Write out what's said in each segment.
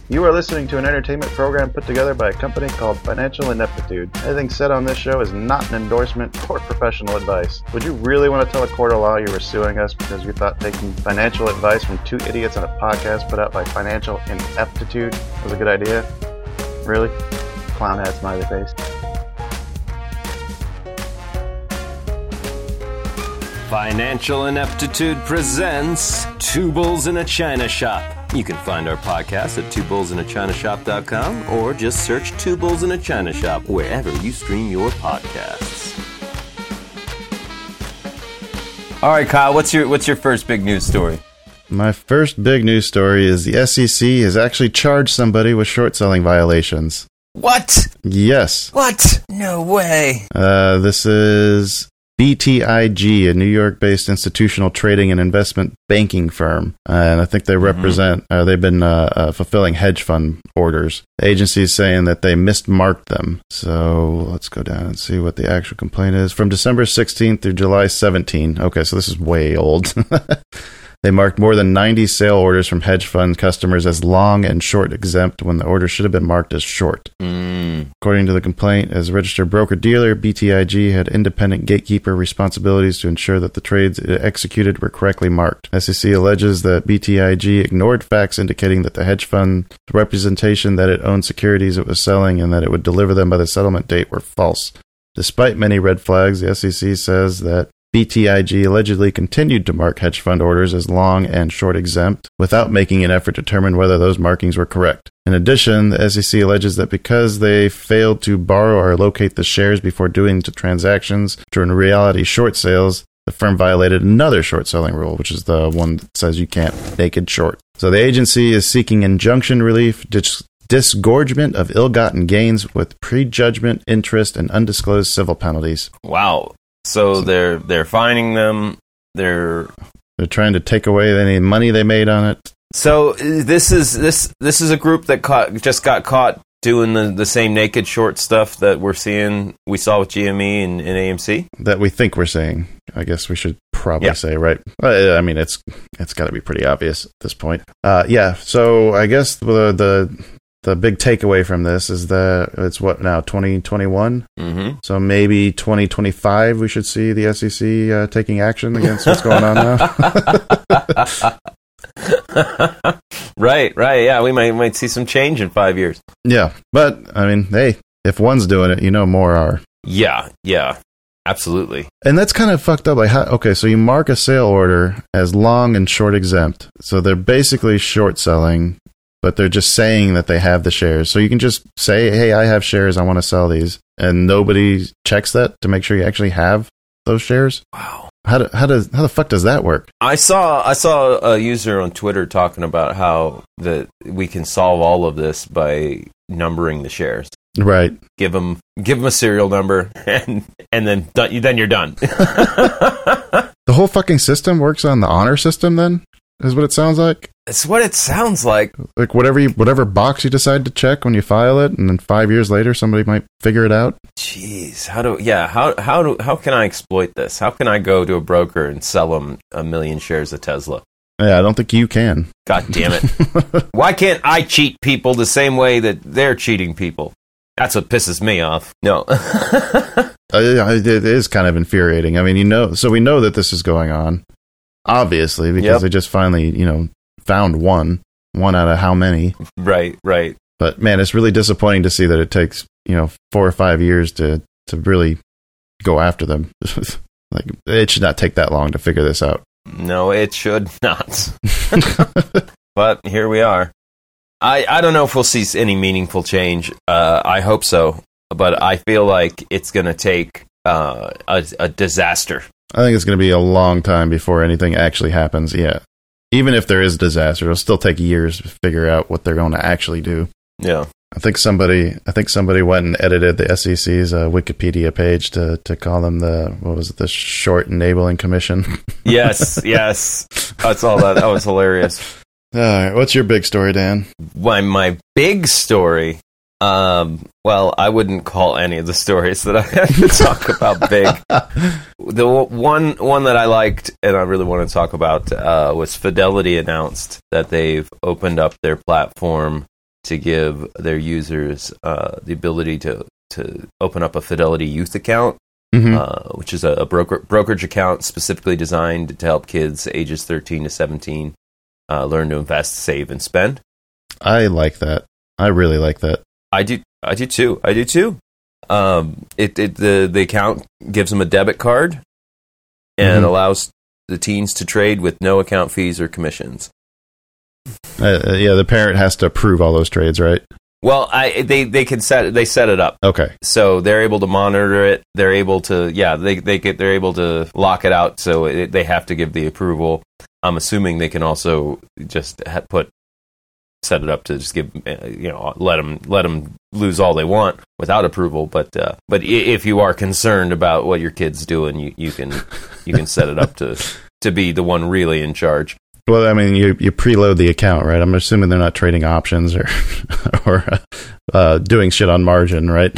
You are listening to an entertainment program put together by a company called Financial Ineptitude. Anything said on this show is not an endorsement or professional advice. Would you really want to tell a court of law you were suing us because you thought taking financial advice from two idiots on a podcast put out by Financial Ineptitude was a good idea? Really? Clown hat smiley face. Financial Ineptitude presents Two Bulls in a China Shop. You can find our podcast at twobullsinachinashop.com or just search Two Bulls in a China Shop wherever you stream your podcasts. All right, Kyle, what's your first big news story? My first big news story is the SEC has actually charged somebody with short selling violations. What? Yes. What? No way. This is BTIG, a New York-based institutional trading and investment banking firm. And I think they represent, they've been fulfilling hedge fund orders. The agency is saying that they mismarked them. So let's go down and see what the actual complaint is. From December 16th through July 17th. Okay, so this is way old. They marked more than 90 sale orders from hedge fund customers as long and short exempt when the order should have been marked as short. According to the complaint, as a registered broker-dealer, BTIG had independent gatekeeper responsibilities to ensure that the trades it executed were correctly marked. SEC alleges that BTIG ignored facts indicating that the hedge fund representation that it owned securities it was selling and that it would deliver them by the settlement date were false. Despite many red flags, the SEC says that BTIG allegedly continued to mark hedge fund orders as long and short exempt without making an effort to determine whether those markings were correct. In addition, the SEC alleges that because they failed to borrow or locate the shares before doing the transactions, which were in reality short sales, the firm violated another short selling rule, which is the one that says you can't naked short. So the agency is seeking injunction relief, disgorgement of ill-gotten gains with prejudgment, interest, and undisclosed civil penalties. Wow. So they're fining them. They're trying to take away any money they made on it. So this is a group that just got caught doing the same naked short stuff that we saw with GME and AMC. That we think we're seeing. I guess we should probably say, right? I mean, it's got to be pretty obvious at this point. So I guess the big takeaway from this is that it's what now, 2021? Mm-hmm. So maybe 2025 we should see the SEC taking action against what's going on now. Right. Yeah, we might see some change in 5 years. Yeah, but I mean, hey, if one's doing it, more are. Yeah, absolutely. And that's kind of fucked up. Like, so you mark a sale order as long and short exempt, so they're basically short selling. But they're just saying that they have the shares. So you can just say, hey, I have shares, I want to sell these. And nobody checks that to make sure you actually have those shares? Wow. How the fuck does that work? I saw a user on Twitter talking about how that we can solve all of this by numbering the shares. Right. Give them a serial number and then you're done. The whole fucking system works on the honor system then? Is what it sounds like? It's what it sounds like. Like whatever box you decide to check when you file it, and then 5 years later somebody might figure it out. Jeez, how can I exploit this? How can I go to a broker and sell them 1 million shares of Tesla? Yeah, I don't think you can. God damn it. Why can't I cheat people the same way that they're cheating people? That's what pisses me off. No. It is kind of infuriating. I mean, so we know that this is going on. Obviously, because they just finally, found one out of how many. Right. But man, it's really disappointing to see that it takes, 4 or 5 years to really go after them. Like, it should not take that long to figure this out. No, it should not. But here we are. I don't know if we'll see any meaningful change. I hope so, but I feel like it's going to take a disaster. I think it's going to be a long time before anything actually happens. Yeah. Even if there is a disaster, it'll still take years to figure out what they're going to actually do. Yeah. I think somebody went and edited the SEC's Wikipedia page to call them the Short Enabling Commission. Yes. I saw that. That was hilarious. All right. What's your big story, Dan? My big story. Well, I wouldn't call any of the stories that I have to talk about big. The one that I liked and I really want to talk about was Fidelity announced that they've opened up their platform to give their users the ability to open up a Fidelity Youth account, which is a brokerage account specifically designed to help kids ages 13 to 17 learn to invest, save, and spend. I like that. I really like that. I do too. The account gives them a debit card and allows the teens to trade with no account fees or commissions. The parent has to approve all those trades, right? Well, they set it up. Okay. So they're able to monitor it. They're able to they're able to lock it out. So they have to give the approval. I'm assuming they can also just set it up to just give let them lose all they want without approval. But if you are concerned about what your kid's doing, you can set it up to be the one really in charge. Well, I mean, you preload the account, right? I'm assuming they're not trading options or doing shit on margin, right?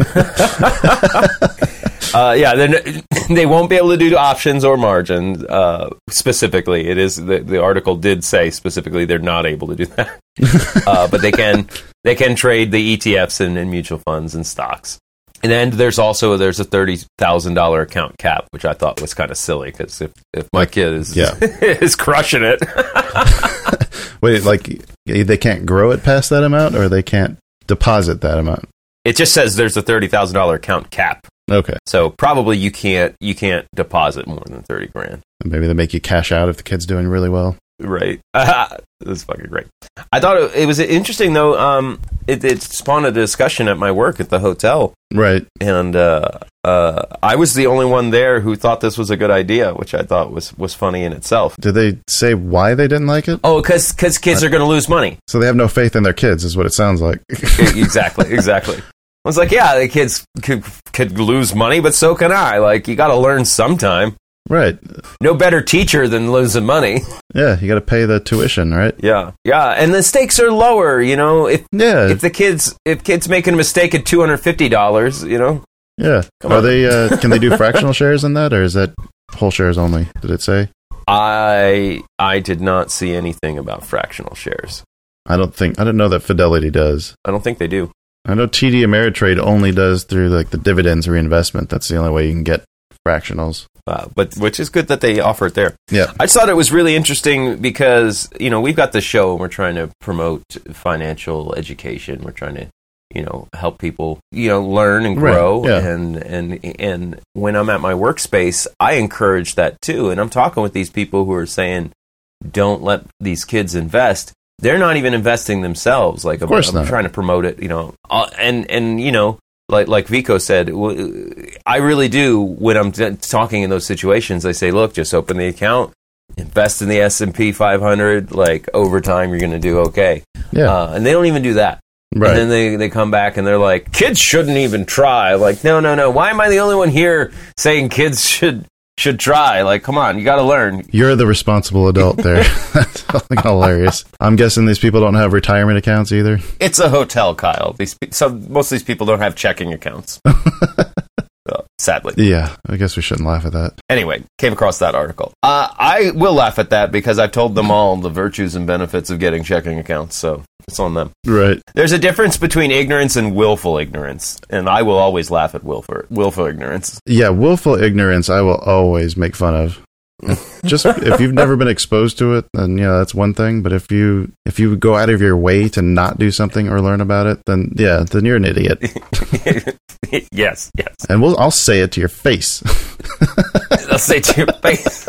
They won't be able to do options or margins specifically. It is the article did say specifically they're not able to do that, but they can trade the ETFs and mutual funds and stocks. And then there's a $30,000 account cap, which I thought was kind of silly because if my kid is is crushing it, wait, like they can't grow it past that amount, or they can't deposit that amount? It just says there's a $30,000 account cap. Okay, so probably you can't deposit more than $30,000. Maybe they make you cash out if the kid's doing really well. Right. That's fucking great. I thought it was interesting, though. It spawned a discussion at my work at the hotel. Right. And I was the only one there who thought this was a good idea, which I thought was funny in itself. Did they say why they didn't like it? Oh, because kids are going to lose money. So they have no faith in their kids, is what it sounds like. Exactly. I was like, yeah, the kids could lose money, but so can I. Like, you got to learn sometime. Right. No better teacher than losing money. Yeah, you got to pay the tuition, right? Yeah, and the stakes are lower. If the kid's making a mistake at $250, Yeah. Can they do fractional shares in that, or is that whole shares only? Did it say? I did not see anything about fractional shares. I don't know that Fidelity does. I don't think they do. I know TD Ameritrade only does through like the dividends reinvestment. That's the only way you can get fractionals. But which is good that they offer it there. Yeah. I just thought it was really interesting because, we've got the show and we're trying to promote financial education. We're trying to, help people, learn and grow. Right. Yeah. And when I'm at my workspace, I encourage that too. And I'm talking with these people who are saying, don't let these kids invest. They're not even investing themselves. Like, of course I'm not. trying to promote it, like Vico said, I really do, when I'm talking in those situations, I say, look, just open the account, invest in the S&P 500, like, over time, you're going to do okay. Yeah. And they don't even do that. Right. And then they come back and they're like, kids shouldn't even try. Like, no. Why am I the only one here saying kids should try? Like, come on, you got to learn. You're the responsible adult there. That's fucking hilarious. I'm guessing these people don't have retirement accounts either. It's a hotel, Kyle. Most of these people don't have checking accounts. Sadly. Yeah, I guess we shouldn't laugh at that. Anyway, came across that article. I will laugh at that because I've told them all the virtues and benefits of getting checking accounts, so it's on them. Right. There's a difference between ignorance and willful ignorance, and I will always laugh at willful ignorance. Yeah, willful ignorance I will always make fun of. Just if you've never been exposed to it, then that's one thing. But if you go out of your way to not do something or learn about it, then you're an idiot. Yes. And I'll say it to your face. I'll say it to your face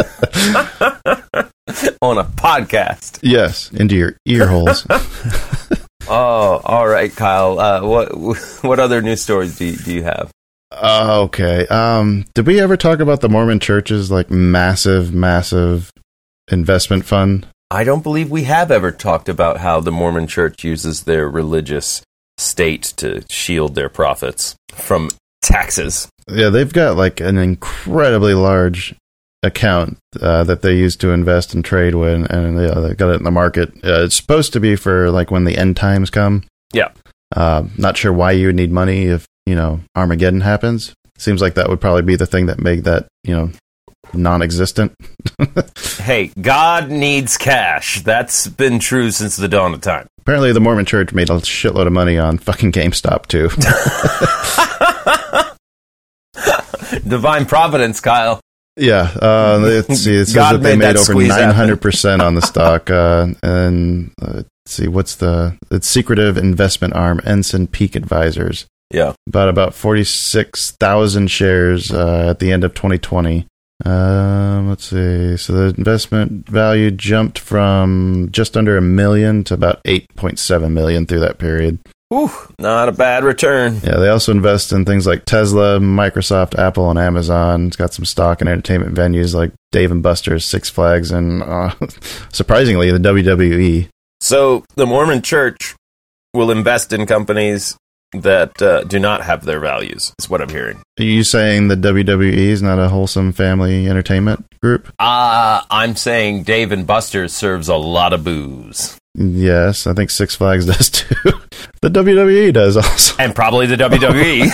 on a podcast. Yes, into your ear holes. Oh, all right, Kyle. What other news stories do you have? Okay. Did we ever talk about the Mormon Church's like massive investment fund? I don't believe we have ever talked about how the Mormon Church uses their religious state to shield their profits from taxes. Yeah, they've got like an incredibly large account that they use to invest and trade with, and they got it in the market. It's supposed to be for like when the end times come. Yeah. Not sure why you would need money if Armageddon happens. Seems like that would probably be the thing that made that non-existent. Hey, God needs cash. That's been true since the dawn of time. Apparently, the Mormon Church made a shitload of money on fucking GameStop, too. Divine providence, Kyle. Yeah, let's see. It says God that they made made that over squeeze happen. 900% on the stock. And let's see, what's the secretive investment arm, Ensign Peak Advisors. Yeah. About 46,000 shares at the end of 2020. Let's see. So the investment value jumped from just under $1 million to about $8.7 million through that period. Whew, not a bad return. Yeah, they also invest in things like Tesla, Microsoft, Apple, and Amazon. It's got some stock in entertainment venues like Dave & Buster's, Six Flags, and surprisingly, the WWE. So the Mormon Church will invest in companies that do not have their values, is what I'm hearing. Are you saying the WWE is not a wholesome family entertainment group? I'm saying Dave & Buster's serves a lot of booze. Yes, I think Six Flags does too. The WWE does also. And probably the WWE.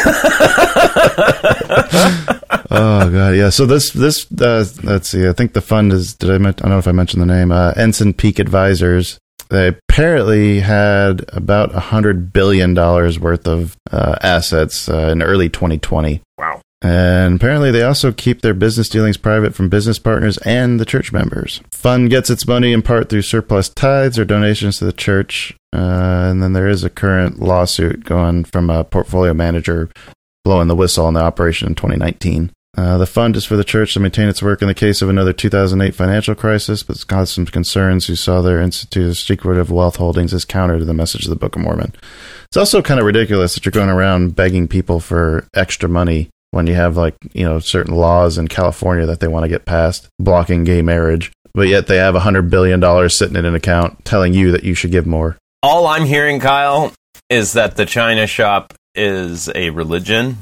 Oh, God, yeah. So this let's see, I think the fund is, I don't know if I mentioned the name, Ensign Peak Advisors. They apparently had about $100 billion worth of assets in early 2020. Wow. And apparently they also keep their business dealings private from business partners and the church members. Fund gets its money in part through surplus tithes or donations to the church. And then there is a current lawsuit going from a portfolio manager blowing the whistle on the operation in 2019. The fund is for the church to maintain its work in the case of another 2008 financial crisis, but it's caused some concerns who saw their institute's secretive wealth holdings as counter to the message of the Book of Mormon. It's also kind of ridiculous that you're going around begging people for extra money when you have, like, you know, certain laws in California that they want to get passed blocking gay marriage, but yet they have $100 billion sitting in an account telling you that you should give more. All I'm hearing, Kyle, is that the China shop is a religion,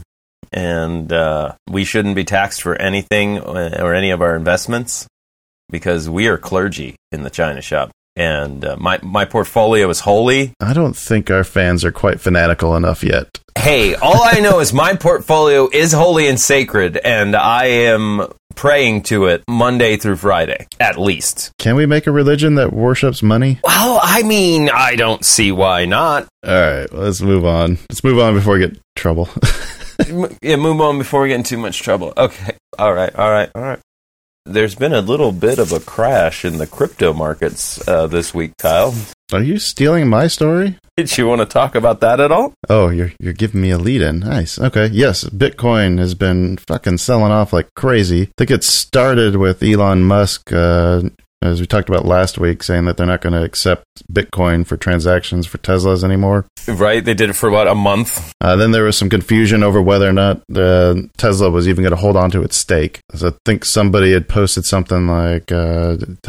and we shouldn't be taxed for anything or any of our investments because we are clergy in the China shop. And my portfolio is holy. I don't think our fans are quite fanatical enough yet. Hey, all I know is my portfolio is holy and sacred, and I am praying to it Monday through Friday, at least. Can we make a religion that worships money? Well, I mean, I don't see why not. All right, let's move on. Let's move on before we get in trouble. Yeah, move on before we get in too much trouble. Okay, all right. There's been a little bit of a crash in the crypto markets this week, Kyle. Are you stealing my story? Did you want to talk about that at all? Oh, you're giving me a lead-in. Nice. Okay, yes, Bitcoin has been fucking selling off like crazy. I think it started with Elon Musk, as we talked about last week, saying that they're not going to accept Bitcoin for transactions for Teslas anymore. Right, they did it for, what, a month? Then there was some confusion over whether or not Tesla was even going to hold on to its stake. So I think somebody had posted something like, did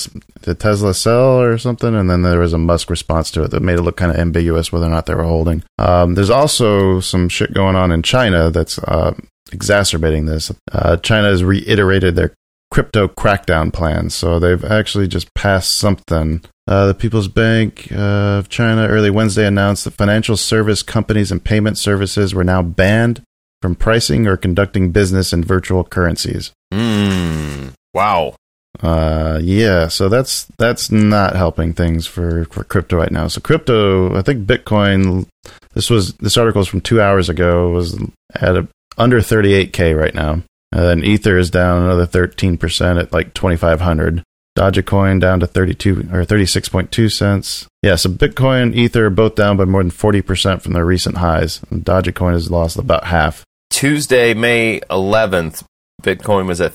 Tesla sell or something? And then there was a Musk response to it that made it look kind of ambiguous whether or not they were holding. There's also some shit going on in China that's exacerbating this. China has reiterated their crypto crackdown plans. So they've actually just passed something. The People's Bank of China early Wednesday announced that financial service companies and payment services were now banned from pricing or conducting business in virtual currencies. Wow. Yeah, so that's not helping things for crypto right now. So crypto, I think Bitcoin, this article is from 2 hours ago, was at under 38K right now. And Ether is down another 13% at like 2,500. Dogecoin down to 32 or 36.2 cents. Yeah, so Bitcoin, Ether are both down by more than 40% from their recent highs. And Dogecoin has lost about half. Tuesday, May 11th, Bitcoin was at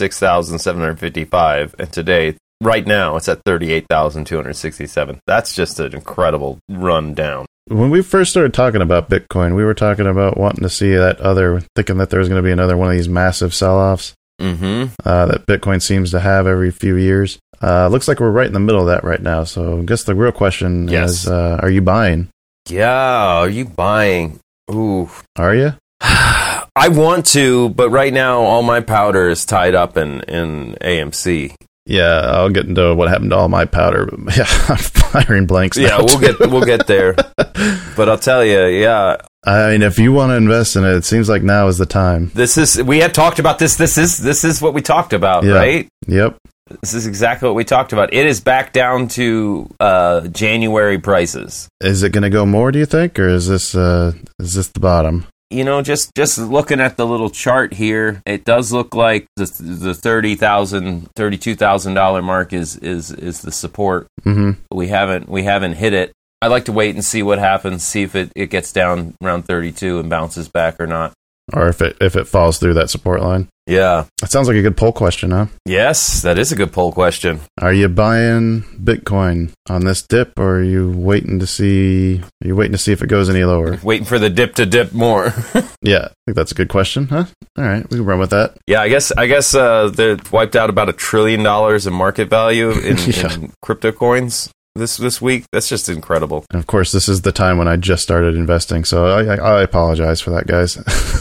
56,755, and today, right now, it's at 38,267. That's just an incredible run down. When we first started talking about Bitcoin, we were talking about wanting to see thinking that there was going to be another one of these massive sell-offs that Bitcoin seems to have every few years. Looks like we're right in the middle of that right now. So I guess the real question is, are you buying? Yeah, are you buying? Ooh. Are you? I want to, but right now all my powder is tied up in AMC. Yeah, I'll get into what happened to all my powder. But yeah, I'm firing blanks now. Yeah, we'll get there. But I'll tell you, yeah, I mean, if you want to invest in it, it seems like now is the time. We had talked about this. This is what we talked about, right? Yep. This is exactly what we talked about. It is back down to January prices. Is it going to go more, do you think, or is this the bottom? You know, just looking at the little chart here, it does look like the $30,000, $32,000 mark is the support. Mm-hmm. We haven't hit it. I'd like to wait and see what happens, see if it gets down around 32 and bounces back or not. Or if it falls through that support line. Yeah. That sounds like a good poll question, huh? Yes, that is a good poll question. Are you buying Bitcoin on this dip, or are you waiting to see if it goes any lower? Waiting for the dip to dip more. Yeah, I think that's a good question, huh? All right, we can run with that. Yeah, I guess they've wiped out about $1 trillion in market value in crypto coins this week. That's just incredible. And of course, this is the time when I just started investing, so I apologize for that, guys.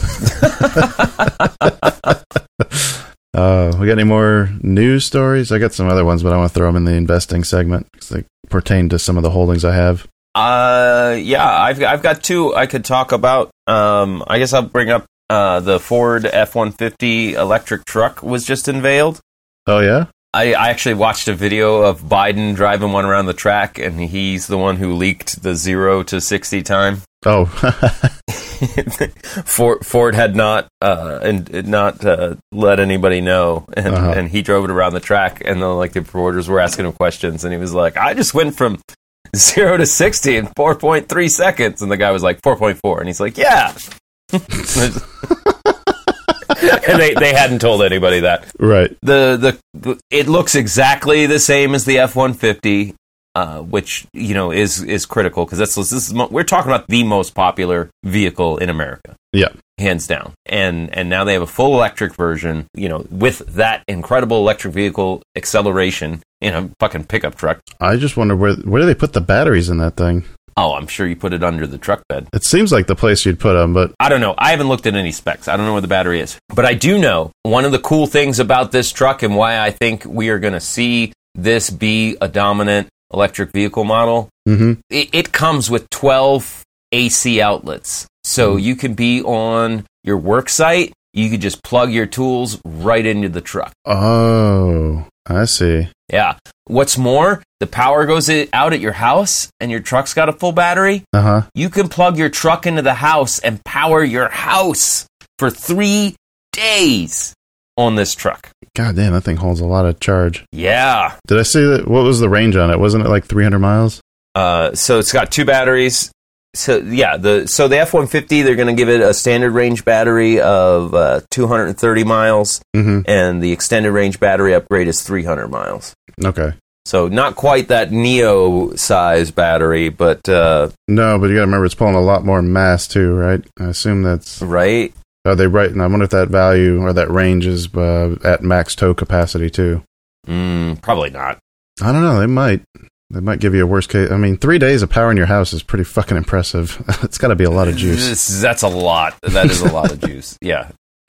We got any more news stories? I got some other ones, but I want to throw them in the investing segment because they pertain to some of the holdings I have. Yeah, I've got two I could talk about. I guess I'll bring up the Ford F-150 electric truck was just unveiled. Oh yeah. I actually watched a video of Biden driving one around the track, and he's the one who leaked the 0 to 60 time. Oh. Ford had not let anybody know, and he drove it around the track, and the reporters were asking him questions, and he was like, "I just went from 0 to 60 in 4.3 seconds," and the guy was like 4.4, and he's like, "Yeah." And they hadn't told anybody that. Right. It looks exactly the same as the F-150, which is critical because we're talking about the most popular vehicle in America. Yeah, hands down. And now they have a full electric version, with that incredible electric vehicle acceleration in a fucking pickup truck. I just wonder where do they put the batteries in that thing? Oh, I'm sure you put it under the truck bed. It seems like the place you'd put them, but... I don't know. I haven't looked at any specs. I don't know where the battery is. But I do know one of the cool things about this truck and why I think we are going to see this be a dominant electric vehicle model. Mm-hmm. It comes with 12 AC outlets. So you can be on your work site. You could just plug your tools right into the truck. Oh, I see. Yeah. What's more, the power goes out at your house and your truck's got a full battery. Uh-huh. You can plug your truck into the house and power your house for 3 days on this truck. God damn, that thing holds a lot of charge. Yeah. Did I see that? What was the range on it? Wasn't it like 300 miles? So it's got 2 batteries. So yeah, the F-150, they're going to give it a standard range battery of 230 miles, and the extended range battery upgrade is 300 miles. Okay. So not quite that Neo size battery, but no, but you got to remember it's pulling a lot more mass too, right? I assume that's right. Are they right? And I wonder if that value or that range is at max tow capacity too. Probably not. I don't know. They might. They might give you a worst case. I mean, 3 days of powering your house is pretty fucking impressive. It's got to be a lot of juice. That's a lot. That is a lot of juice. Yeah.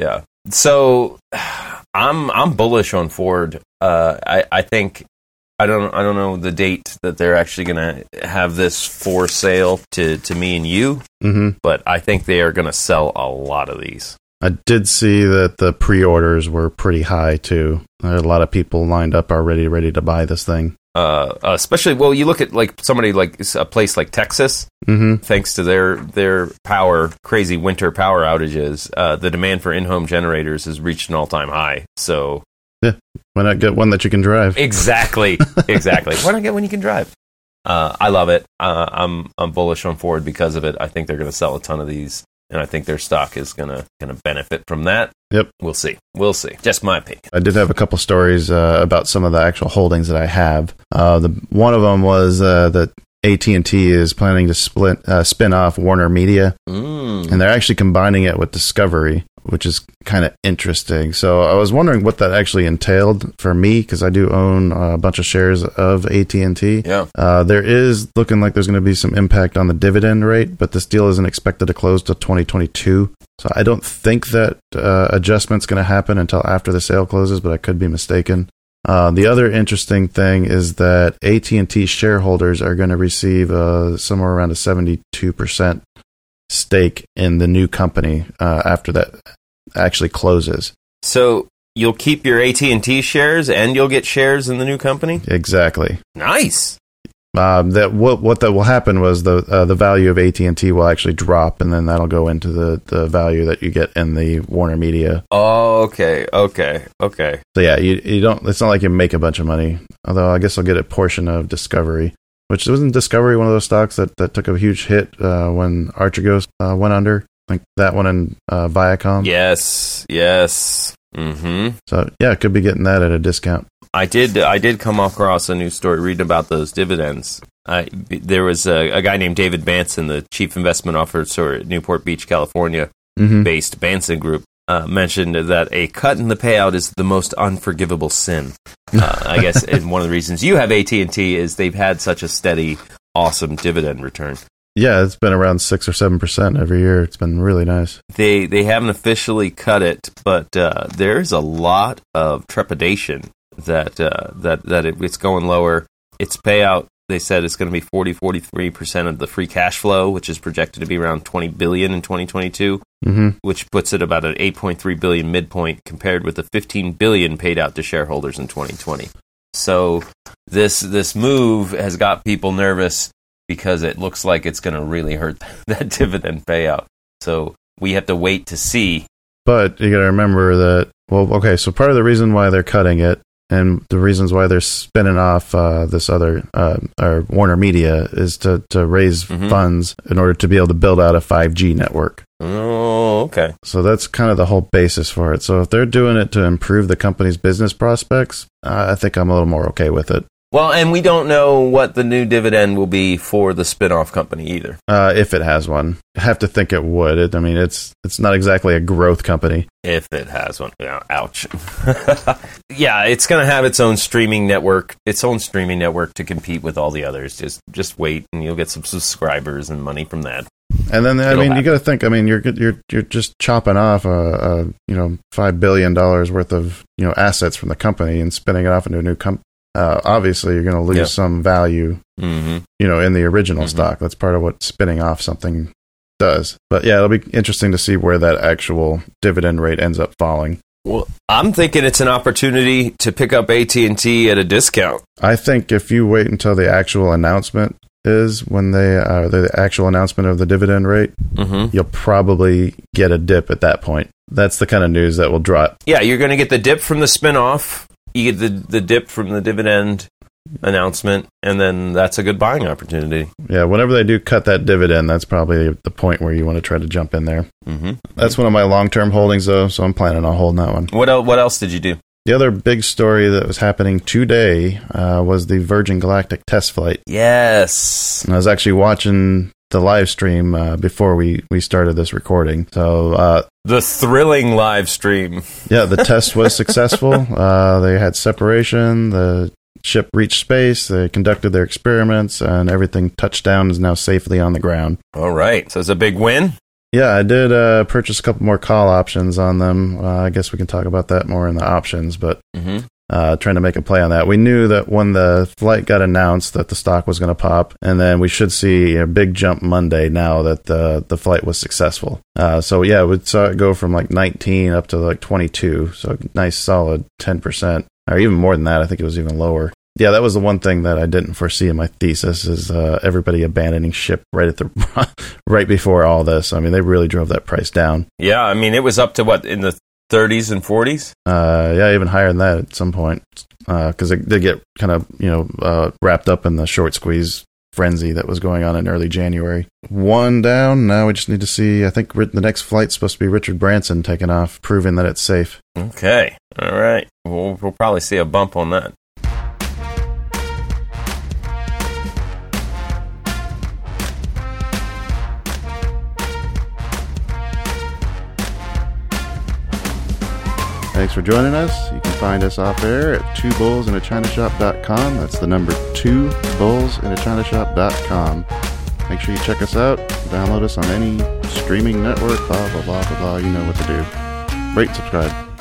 So I'm bullish on Ford. I think I don't know the date that they're actually going to have this for sale to me and you, but I think they are going to sell a lot of these. I did see that the pre-orders were pretty high too. There are a lot of people lined up already ready to buy this thing. Especially, well, you look at somebody like a place like Texas, thanks to their crazy winter power outages, the demand for in-home generators has reached an all-time high. So, yeah, why not get one that you can drive? Exactly. Why not get one you can drive? I love it. I'm bullish on Ford because of it. I think they're going to sell a ton of these, and I think their stock is going to benefit from that. Yep. We'll see. Just my opinion. I did have a couple stories about some of the actual holdings that I have. One of them was that AT&T is planning to spin off Warner Media, and they're actually combining it with Discovery, which is kind of interesting. So I was wondering what that actually entailed for me, because I do own a bunch of shares of AT&T. Yeah. There is looking like there's going to be some impact on the dividend rate, but this deal isn't expected to close till 2022. So I don't think that adjustment's going to happen until after the sale closes, but I could be mistaken. The other interesting thing is that AT&T shareholders are going to receive somewhere around a 72% stake in the new company after that actually closes. So you'll keep your AT&T shares and you'll get shares in the new company? Exactly. Nice. What that will happen was the value of AT&T will actually drop, and then that'll go into the value that you get in the Warner Media. Oh, okay. So yeah, you don't. It's not like you make a bunch of money. Although I guess I'll get a portion of Discovery, which wasn't Discovery one of those stocks that took a huge hit when Archegos went under. I think that one and Viacom. Yes. Mm-hmm. So yeah, could be getting that at a discount. I did come across a news story reading about those dividends. There was a guy named David Banson, the chief investment officer at Newport Beach, California, based Banson Group, mentioned that a cut in the payout is the most unforgivable sin. I guess and one of the reasons you have AT&T is they've had such a steady, awesome dividend return. Yeah, it's been around 6 or 7% every year. It's been really nice. They haven't officially cut it, but there's a lot of trepidation that it's going lower. Its payout, they said, it's going to be 43% of the free cash flow, which is projected to be around $20 billion in 2022, which puts it about an $8.3 billion midpoint compared with the $15 billion paid out to shareholders in 2020. So this move has got people nervous because it looks like it's going to really hurt that dividend payout. So we have to wait to see. But you got to remember that, so part of the reason why they're cutting it and the reasons why they're spinning off this other, or Warner Media, is to raise funds in order to be able to build out a 5G network. Oh, okay. So that's kind of the whole basis for it. So if they're doing it to improve the company's business prospects, I think I'm a little more okay with it. Well, and we don't know what the new dividend will be for the spin-off company either. If it has one. I have to think it would. It's not exactly a growth company. If it has one. Yeah, ouch. Yeah, it's going to have its own streaming network to compete with all the others. Just wait, and you'll get some subscribers and money from that. And then, you got to think, you're just chopping off $5 billion worth of, assets from the company and spinning it off into a new company. Obviously, you're going to lose some value, in the original stock. That's part of what spinning off something does. But yeah, it'll be interesting to see where that actual dividend rate ends up falling. Well, I'm thinking it's an opportunity to pick up AT&T at a discount. I think if you wait until the actual announcement is when the actual announcement of the dividend rate, you'll probably get a dip at that point. That's the kind of news that will drop. Yeah, you're going to get the dip from the spinoff. You get the dip from the dividend announcement, and then that's a good buying opportunity. Yeah, whenever they do cut that dividend, that's probably the point where you want to try to jump in there. That's one of my long-term holdings, though, so I'm planning on holding that one. What else did you do? The other big story that was happening today was the Virgin Galactic test flight. Yes. And I was actually watching the live stream before we started this recording. So the thrilling live stream. Yeah, the test was successful. They had separation. The ship reached space. They conducted their experiments, and everything touched down is now safely on the ground. All right. So it's a big win? Yeah, I did purchase a couple more call options on them. I guess we can talk about that more in the options, but trying to make a play on that. We knew that when the flight got announced that the stock was going to pop, and then we should see a big jump Monday now that the flight was successful. So yeah, we saw it go from like 19 up to like 22, so nice solid 10%, or even more than that. I think it was even lower. Yeah, that was the one thing that I didn't foresee in my thesis is everybody abandoning ship right before all this. I mean, they really drove that price down. Yeah, I mean, it was up to what, in the 30s and 40s? Yeah, even higher than that at some point, because they get kind of wrapped up in the short squeeze frenzy that was going on in early January. One down. Now we just need to see. I think the next flight's supposed to be Richard Branson taking off, proving that it's safe. Okay, all right. We'll probably see a bump on that. Thanks for joining us. You can find us off air at twobullsinachinashop.com. That's the number 2bullsinachinashop.com. Make sure you check us out. Download us on any streaming network, blah, blah, blah, blah, blah. You know what to do. Rate, subscribe.